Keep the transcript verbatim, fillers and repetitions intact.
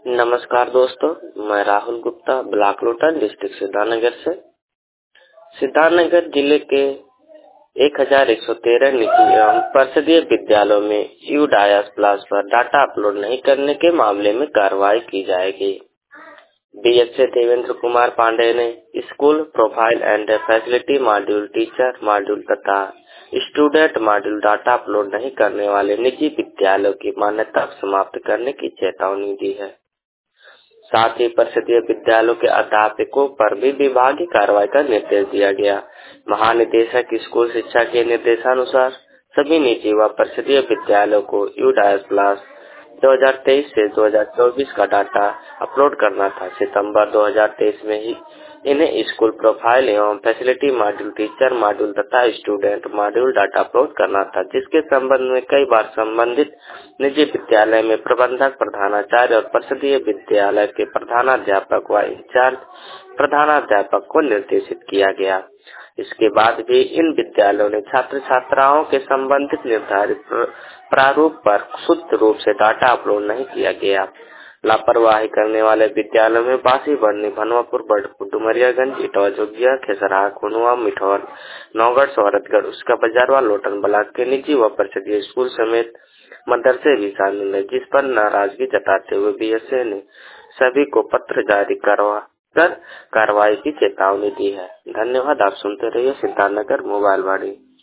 नमस्कार दोस्तों, मैं राहुल गुप्ता ब्लॉक लोटन डिस्ट्रिक्ट सिद्धार्थनगर से। सिद्धार्थनगर जिले के एक हज़ार एक सौ तेरह निजी एवं परिषदीय विद्यालयों में यू डायस प्लस पर डाटा अपलोड नहीं करने के मामले में कार्रवाई की जाएगी। बीएसए देवेंद्र कुमार पांडे ने school profile and facility module, teacher module तथा स्टूडेंट मॉड्यूल डाटा अपलोड नहीं करने वाले निजी विद्यालयों की मान्यता समाप्त करने की चेतावनी दी है। साथ ही परिषदीय विद्यालयों के अध्यापकों पर भी विभागीय कार्रवाई का निर्देश दिया गया। महानिदेशक स्कूल शिक्षा के निर्देशानुसार सभी निजी व परिषदीय विद्यालयों को यू डायस प्लस दो हज़ार तेईस से दो हज़ार चौबीस का डाटा अपलोड करना था। सितंबर दो हज़ार तेईस में ही इन्हें स्कूल प्रोफाइल एवं फैसिलिटी मॉड्यूल, टीचर मॉड्यूल तथा स्टूडेंट मॉड्यूल डाटा अपलोड करना था, जिसके संबंध में कई बार संबंधित निजी विद्यालय में प्रबंधक, प्रधानाचार्य और परिषदीय विद्यालय के प्रधानाध्यापक व इंचार्ज प्रधानाध्यापक को निर्देशित किया गया। इसके बाद भी इन विद्यालयों ने छात्र छात्राओं के संबंधित निर्धारित प्रारूप पर शुद्ध रूप से डाटा अपलोड नहीं किया गया। लापरवाही करने वाले विद्यालयों में बासी, बरनी, भनवापुर, बड़पुर, डुमरियागंज, इटवा, जोगिया, खेसरा, खुनुआ, मिठौर, नौगढ़, सोहरतगढ़, उसका बाजारवा, लोटन ब्लॉक के निजी व परिषदीय स्कूल समेत मदरसे भी शामिल है, जिस पर नाराजगी जताते हुए बीएसए ने सभी को पत्र जारी करवा कर कार्रवाई की चेतावनी दी है। धन्यवाद। आप सुनते रहिए सिद्धार्थनगर मोबाइल वाणी।